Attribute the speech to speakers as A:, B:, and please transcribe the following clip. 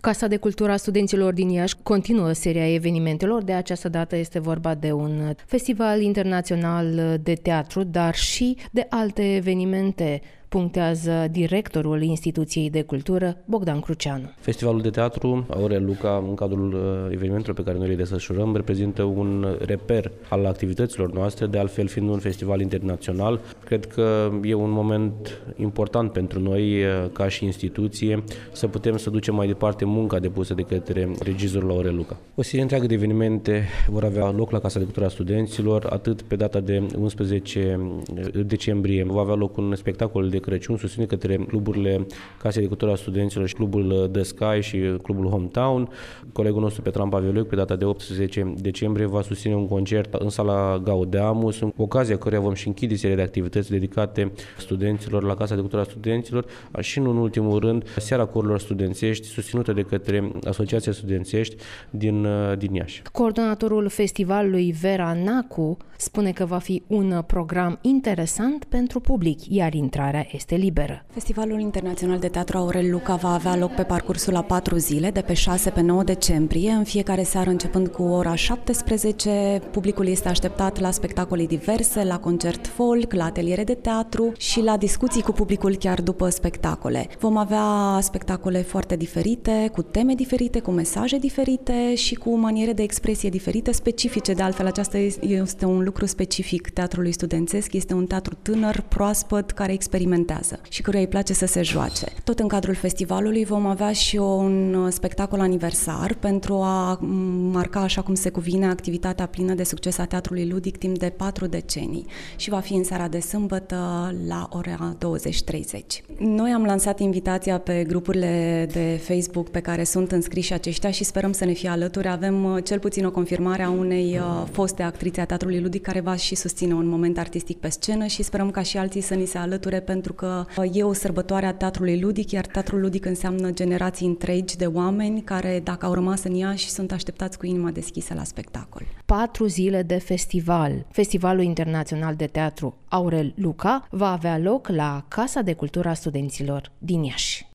A: Casa de Cultură a Studenților din Iași continuă seria evenimentelor. De această dată este vorba de un festival internațional de teatru, dar și de alte evenimente, punctează directorul Instituției de Cultură, Bogdan Cruceanu.
B: Festivalul de teatru Aurel Luca, în cadrul evenimentelor pe care noi le desfășurăm, reprezintă un reper al activităților noastre, de altfel fiind un festival internațional. Cred că e un moment important pentru noi, ca și instituție, să putem să ducem mai departe munca depusă de către regizorul Aurel Luca. O serie întreagă de evenimente vor avea loc la Casa de Cultură a Studenților, atât pe data de 11 decembrie va avea loc un spectacol de Crăciun susținut către cluburile Casei de Cultură a Studenților și clubul The Sky și clubul Hometown. Colegul nostru Petran Paveliuc, pe data de 18 decembrie, va susține un concert în sala Gaudeamus, în ocazia căruia vom și închide seria de activități dedicate studenților la Casa de Cultură a Studenților și, în ultimul rând, Seara Corurilor Studențești, susținută de către Asociația Studențești din Iași.
A: Coordonatorul festivalului, Vera Nacu, spune că va fi un program interesant pentru public, iar intrarea este liberă.
C: Festivalul Internațional de Teatru Aurel Luca va avea loc pe parcursul a 4 zile, de pe 6 pe 9 decembrie, în fiecare seară începând cu ora 17. Publicul este așteptat la spectacole diverse, la concert folk, la ateliere de teatru și la discuții cu publicul chiar după spectacole. Vom avea spectacole foarte diferite, cu teme diferite, cu mesaje diferite și cu maniere de expresie diferite, specifice. De altfel, aceasta este un lucru specific teatrului studențesc, este un teatru tânăr, proaspăt, care experimentează și căruia îi place să se joace. Tot în cadrul festivalului vom avea și un spectacol aniversar pentru a marca, așa cum se cuvine, activitatea plină de succes a teatrului ludic timp de 4 decenii și va fi în seara de sâmbătă la ora 20:30. Noi am lansat invitația pe grupurile de Facebook pe care sunt înscriși aceștia și sperăm să ne fie alături. Avem cel puțin o confirmare a unei foste actrițe a teatrului ludic care va și susține un moment artistic pe scenă și sperăm ca și alții să ni se alăture, pentru că e o sărbătoare a teatrului ludic, iar teatrul ludic înseamnă generații întregi de oameni care, dacă au rămas în Iași, sunt așteptați cu inima deschisă la spectacol.
A: 4 zile de festival. Festivalul Internațional de Teatru Aurel Luca va avea loc la Casa de Cultură a Studenților din Iași.